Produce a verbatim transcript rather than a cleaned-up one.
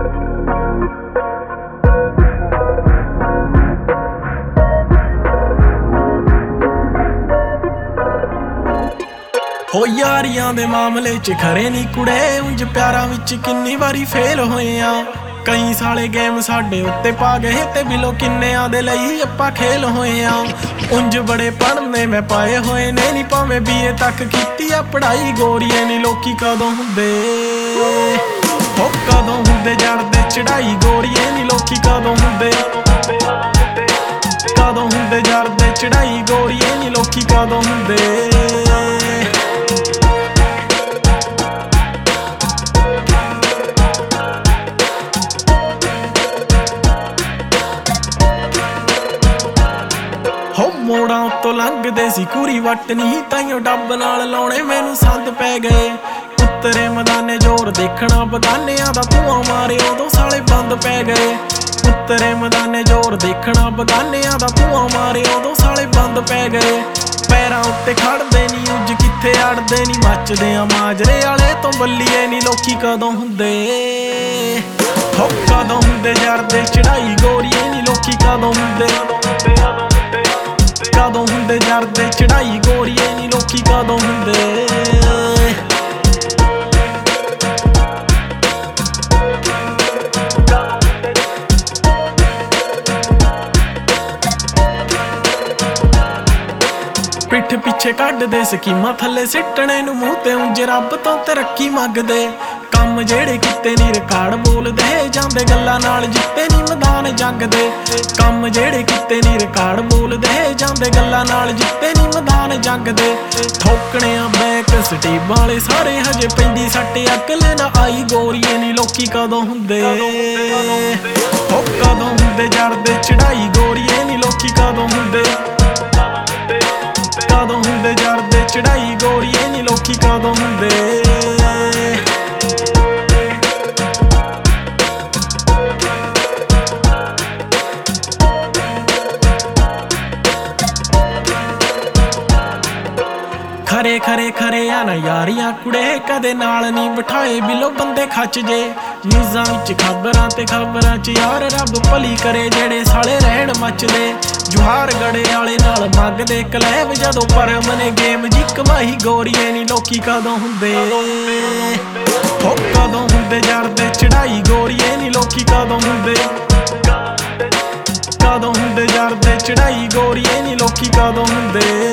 ਹੋ यारियां दे मामले च खरे नी कुड़े उंज प्यारां विच किन्नी वारी फेल होए आ कई साले गेम साडे उत्ते पा गए ते बिलो किन्नेयां दे लई अप्पां खेल होए आ उंज बड़े पढ़ने मैं पाए होए ने नी भावें बीए तक कीती आ पढ़ाई गोरीए नी लोकी कदों हुंदे हो कदों हुंदे जड़दे चढ़ाई गोरीए नी लोकी कदों हुंदे कदों हुंदे जड़दे चढ़ाई गोरीए नी लोकी कदों हुंदे हो मोड़ा तो लंघदे सी कूरी वट नहीं ताइयों डब नाल लाउणे मैनू संद पै गए उत्तरे मैदाने जोर देखना बगानियां दा धुआं मारे उदों साले बंद पै गए उत्तरे मैदाने जोर देखना बगानियां दा धुआं मारे उदों साले बंद पै गए पैरां उत्ते खड़दे नी उज कित्थे अड़दे नी मचदे आ माजरे आले तो बल्लीए नी लोकी कदों हुंदे हो कदों हुंदे जड़दे चढ़ाई गोरीए नी लोकी कदों हुंदे कदों हुंदे जड़दे चढ़ाई गोरीए नी लोकी कदों हुंदे पिठ पिछे कड्डदे स्कीमां थल्ले सिट्टणे नूं मूंह ते उंज रब तो तरक्की मंगदे कम जेड़े किते नी रिकार्ड बोलदे जांदे गल्लां नाल जित्ते नी मैदान जंग दे कम जेड़े किते नी रिकार्ड बोलदे जांदे गल्लां नाल जित्ते नी मैदान जंग दे ठोकणे आ बैक स्टीबां वाले सारे हजे पैंदी सट्टे अकल ना आई गोरीए नी लोकी कदों हुंदे हो कदों हुंदे जड़दे चढ़ाई गोरीए नी लोकी कदों हुंदे कदों हुंदे जड़दे चढ़ाई गोरीए नी लोकी कदों हुंदे खरे खरे खरे आ ना यारियां कुड़े कदे नाल नी बिठाए बिलो बंदे खच जे न्यूज़ां विच खबरां ते खबरां च यार रब भली करे जेड़े साले रहण मचदे जुहार गड़े आले नाल मंगदे कलैब जदों परम ने गेम जी कमाई गोरीए नी लोकी कदों हुंदे हो कदों हुंदे जड़दे चढ़ाई गोरीए नी लोकी कदों हुंदे कदों हुंदे जड़दे चढ़ाई गोरीए नी लोकी कदों हुंदे।